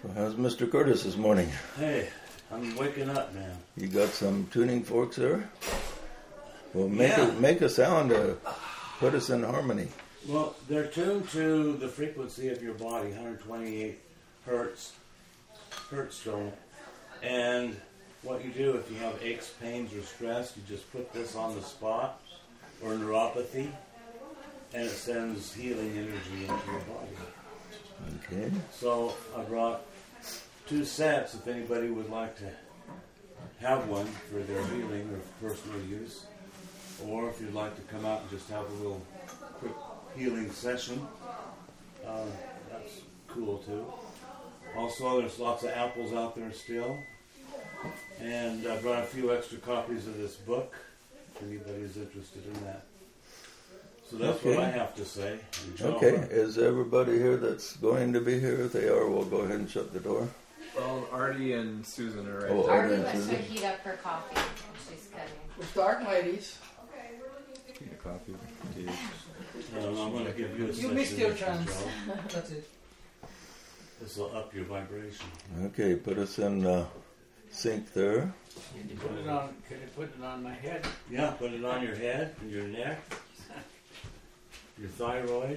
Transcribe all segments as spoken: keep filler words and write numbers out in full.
So how's Mister Curtis this morning? Hey, I'm waking up, man. You got some tuning forks there? Well, make Yeah. a, make a sound to put us in harmony. Well, they're tuned to the frequency of your body, one hundred twenty-eight hertz, hertz tone. And what you do if you have aches, pains, or stress, you just put this on the spot, or neuropathy, and it sends healing energy into your body. Okay. So I brought two sets if anybody would like to have one for their healing or personal use, or if you'd like to come out and just have a little quick healing session, uh, that's cool too. Also, there's lots of apples out there still, and I brought a few extra copies of this book if anybody's interested in that. So that's Okay. what I have to say. Enjoy. Okay. Is everybody here that's going to be here? If they are, we'll go ahead and shut the door. Well, Artie and Susan are right Oh, there. Artie Artie and wants to Susan. heat up her coffee when she's cutting. We're starting, ladies. Need a copy. Indeed. Um, I'm going to give you a You missed your session, chance. Joe. That's it. This will up your vibration. Okay, put us in uh, sync there. Can you put it on? Can you put it on my head? Yeah, put it on your head and your neck, your thyroid.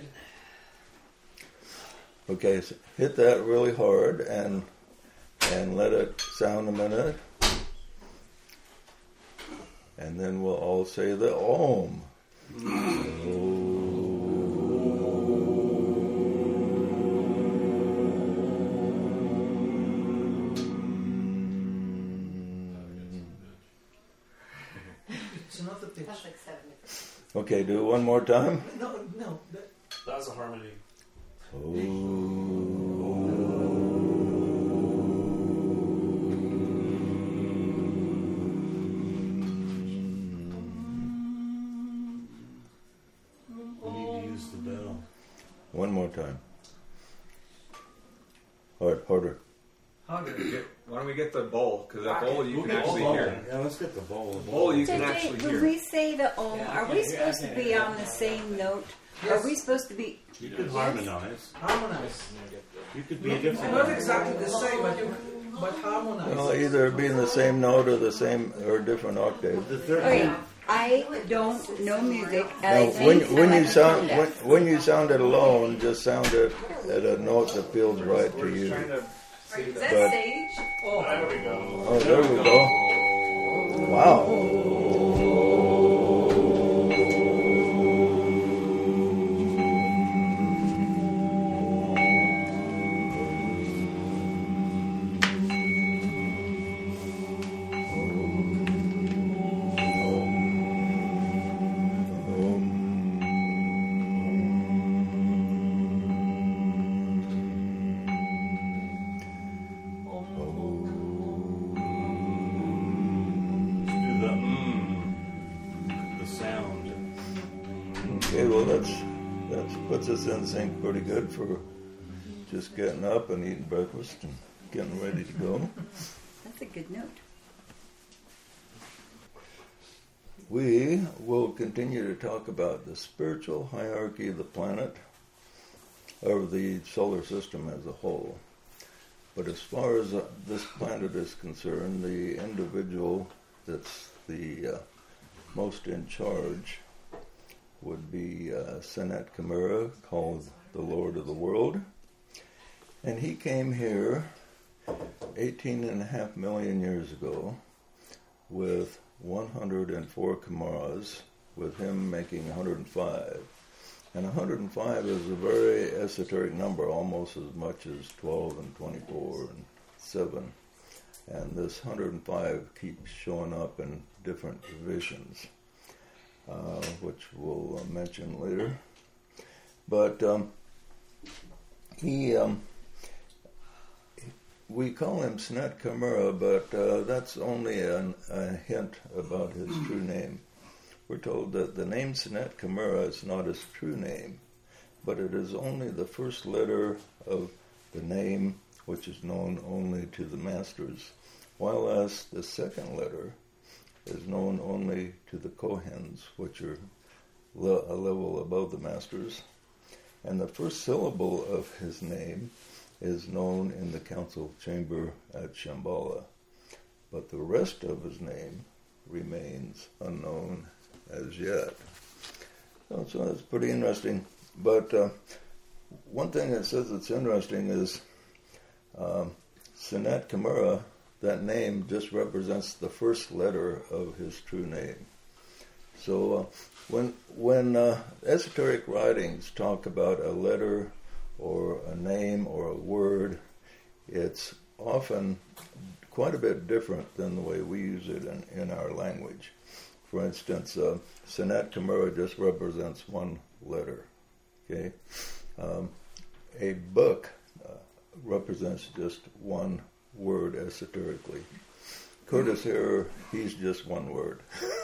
Okay, so hit that really hard and and let it sound a minute. And then we'll all say the Om. It's another pitch. That's like seven different. Okay, do it one more time. No, no. that- That's a harmony. We need to use the bell. One more time. Hard, harder. Get- Why don't we get the bowl? Because that bowl you can Ooh, actually bowl. hear. Yeah, let's get the bowl. The Bowl you So can Dave, actually when hear. we say the Om, Yeah, I are can we hear- supposed I to can be hear on the that. same note? Yes. Are we supposed to be... You could harmonize. Harmonize. You could be a Not, different. not exactly the same, but you but harmonize. Well, either be in the same note or the same or different octave. The third. Okay, I don't know music. Now, I when think when I you like sound to when, when you sound it alone, just sound it at a note that feels right to you. See Is that. that But- sage? Oh, There we go. Oh, there we go. Wow. Do the mm, the sound. Okay, well that's that puts us in sync pretty good for just getting up and eating breakfast and getting ready to go. That's a good note. We will continue to talk about the spiritual hierarchy of the planet, of the solar system as a whole. But as far as uh, this planet is concerned, the individual that's the uh, most in charge would be uh, Senet Kamara, called the Lord of the World. And he came here eighteen and a half million years ago with one hundred four Kamaras, with him making one hundred five. And one hundred five is a very esoteric number, almost as much as twelve and twenty-four and seven. And this one hundred five keeps showing up in different divisions, uh, which we'll uh, mention later. But um, he, um, we call him Senet Kamara, but uh, that's only an, a hint about his true name. We're told that the name Senet Kamara is not his true name, but it is only the first letter of the name which is known only to the masters, while as the second letter is known only to the Kohens, which are le- a level above the masters. And the first syllable of his name is known in the council chamber at Shambhala, but the rest of his name remains unknown as yet. So, so that's pretty interesting. But uh, one thing that says it's interesting is um, Sanat Kumara, that name just represents the first letter of his true name. So uh, when when uh, esoteric writings talk about a letter or a name or a word, it's often quite a bit different than the way we use it in, in our language. For instance, uh, Sanat Kumara just represents one letter. Okay, um, a book uh, represents just one word esoterically. Curtis here, he's just one word.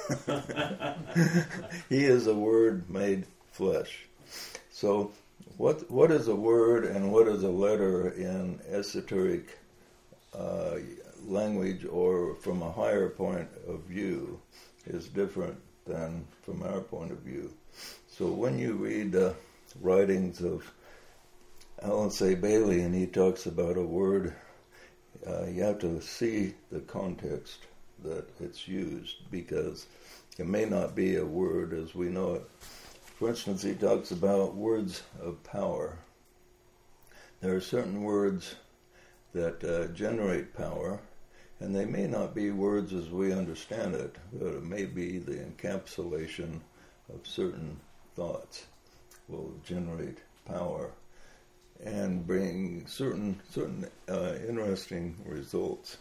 He is a word made flesh. So what what is a word and what is a letter in esoteric uh, language, or from a higher point of view, is different than from our point of view. So when you read uh, writings of Alan C. Bailey and he talks about a word, uh, you have to see the context that it's used, because it may not be a word as we know it. For instance, he talks about words of power. There are certain words that uh, generate power, and they may not be words as we understand it, but it may be the encapsulation of certain thoughts will generate power and bring certain certain uh, interesting results.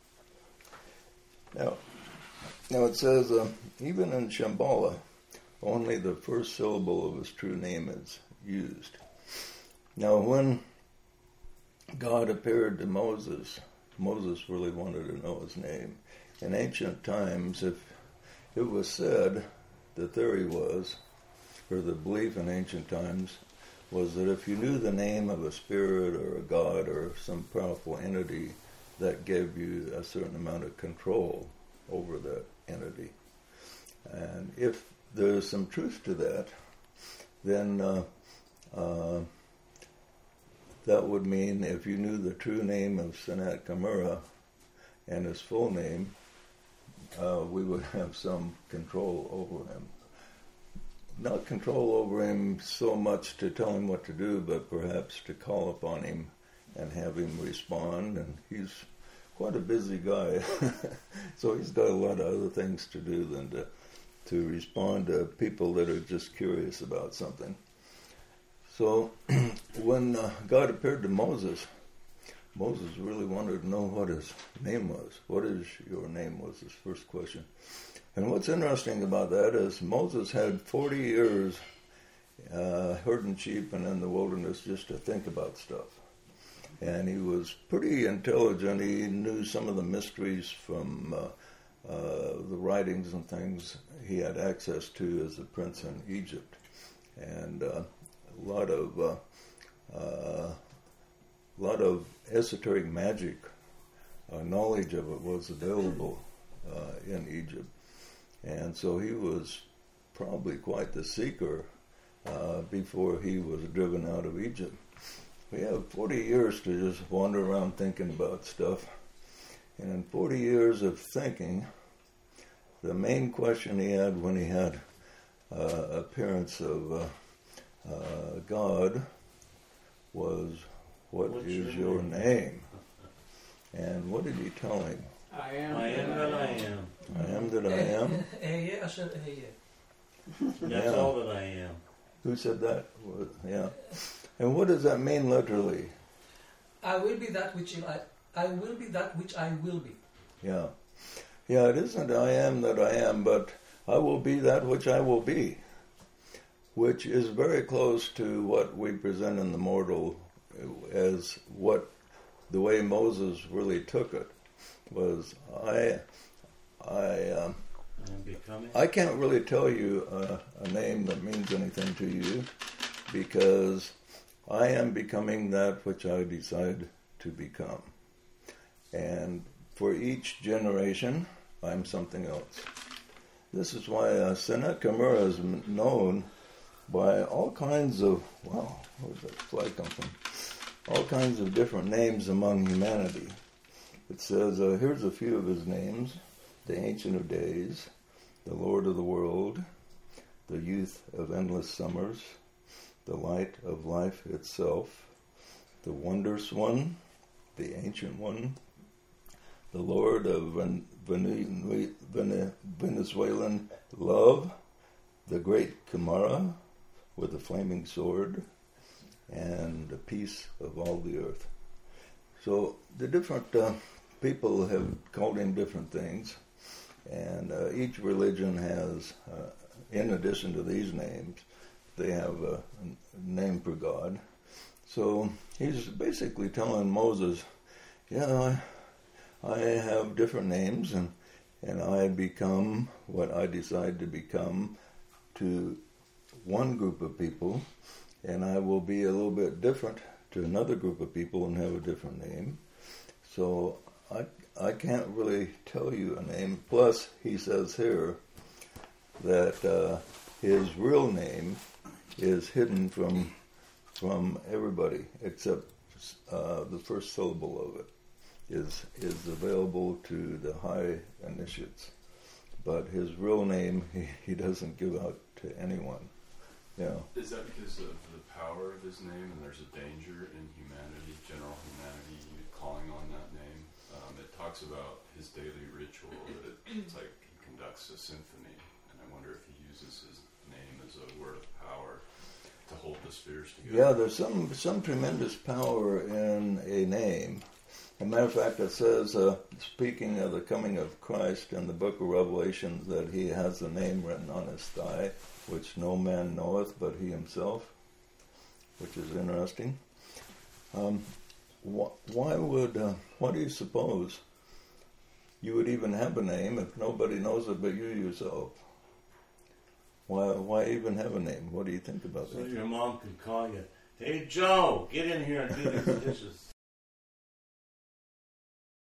Now, now it says, uh, even in Shambhala, only the first syllable of his true name is used. Now, when God appeared to Moses, Moses really wanted to know his name. In ancient times, if it was said, the theory was, or the belief in ancient times, was that if you knew the name of a spirit or a god or some powerful entity, that gave you a certain amount of control over that entity. And if there's some truth to that, then uh, uh, that would mean if you knew the true name of Sanat Kumara and his full name, uh, we would have some control over him. Not control over him so much to tell him what to do, but perhaps to call upon him and have him respond. And he's quite a busy guy, so he's got a lot of other things to do than to to respond to people that are just curious about something. So when uh, God appeared to Moses, Moses really wanted to know what his name was. What is your name was his first question. And what's interesting about that is Moses had forty years uh, herding sheep and in the wilderness just to think about stuff. And he was pretty intelligent. He knew some of the mysteries from uh, uh, the writings and things he had access to as a prince in Egypt. And uh, a lot of uh, uh, lot of esoteric magic uh, knowledge of it was available uh, in Egypt. And so he was probably quite the seeker uh, before he was driven out of Egypt. We have forty years to just wander around thinking about stuff. And in forty years of thinking, the main question he had when he had uh, appearance of uh, uh, God was, what What's is your your name? name? And what did he tell him? I am. I am that I am. I am that I am. Eje asher eje. That's Yeah. all that I am. Who said that? Well, yeah. And what does that mean literally? I will be that which I I will be that which I will be. Yeah. Yeah, it isn't I am that I am, but I will be that which I will be, which is very close to what we present in the mortal as what the way Moses really took it was I I um, I'm becoming. I can't really tell you a, a name that means anything to you, because I am becoming that which I decide to become. And for each generation, I'm something else. This is why uh, Sanat Kumara is known by all kinds of, wow, where does that flag come from? all kinds of different names among humanity. It says, uh, here's a few of his names: the Ancient of Days, the Lord of the World, the Youth of Endless Summers, the Light of Life itself, the Wondrous One, the Ancient One, the Lord of Ven- Vene- Vene- Venezuelan Love, the Great Kamara with a flaming sword, and the peace of all the earth. So the different uh, people have called him different things, and uh, each religion has, uh, in addition to these names, they have a, a name for God. So he's basically telling Moses, yeah, I, I have different names, and, and I become what I decide to become to one group of people, and I will be a little bit different to another group of people and have a different name. So I I can't really tell you a name. Plus, he says here that uh, his real name is hidden from from everybody except uh, the first syllable of it is is available to the high initiates. But his real name he, he doesn't give out to anyone. Yeah. Is that because of the power of his name, and there's a danger in humanity, general humanity, calling on that name? Um, it talks about his daily ritual, that it, it's like he conducts a symphony, and I wonder if he uses his name as a word of power to hold the spheres together. Yeah, there's some some tremendous power in a name. As a matter of fact, it says, uh, speaking of the coming of Christ in the book of Revelation, that he has the name written on his thigh, which no man knoweth but he himself, which is interesting. Um, wh- why would, uh, what do you suppose you would even have a name if nobody knows it but you yourself? Why, why even have a name? What do you think about So that? your mom could call you, hey Joe, get in here and do these dishes.